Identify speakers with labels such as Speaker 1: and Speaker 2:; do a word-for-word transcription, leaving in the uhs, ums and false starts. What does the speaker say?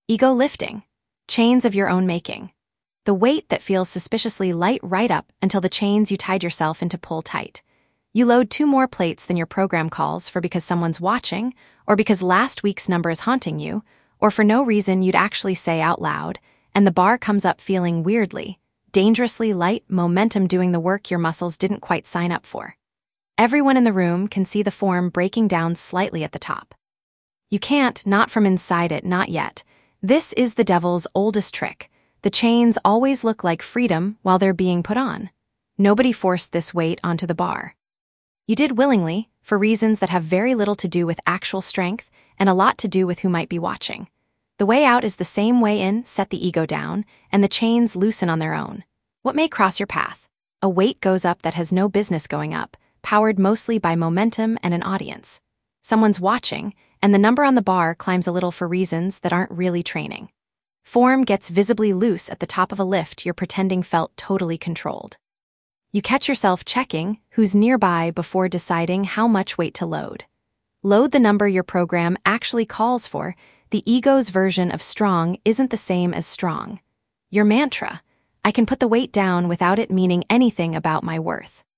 Speaker 1: Ego lifting. Chains of your own making. The weight that feels suspiciously light right up until the chains you tied yourself into pull tight. You load two more plates than your program calls for because someone's watching, or because last week's number is haunting you, or for no reason you'd actually say out loud, and the bar comes up feeling weirdly, dangerously light momentum doing the work your muscles didn't quite sign up for. Everyone in the room can see the form breaking down slightly at the top. You can't, not from inside it, not yet. This is the devil's oldest trick. The chains always look like freedom while they're being put on. Nobody forced this weight onto the bar. You did willingly, for reasons that have very little to do with actual strength and a lot to do with who might be watching. The way out is the same way in, set the ego down, and the chains loosen on their own. What may cross your path? A weight goes up that has no business going up, powered mostly by momentum and an audience. Someone's watching, and the number on the bar climbs a little for reasons that aren't really training. Form gets visibly loose at the top of a lift you're pretending felt totally controlled. You catch yourself checking who's nearby before deciding how much weight to load. Load the number your program actually calls for. The ego's version of strong isn't the same as strong. Your mantra, I can put the weight down without it meaning anything about my worth.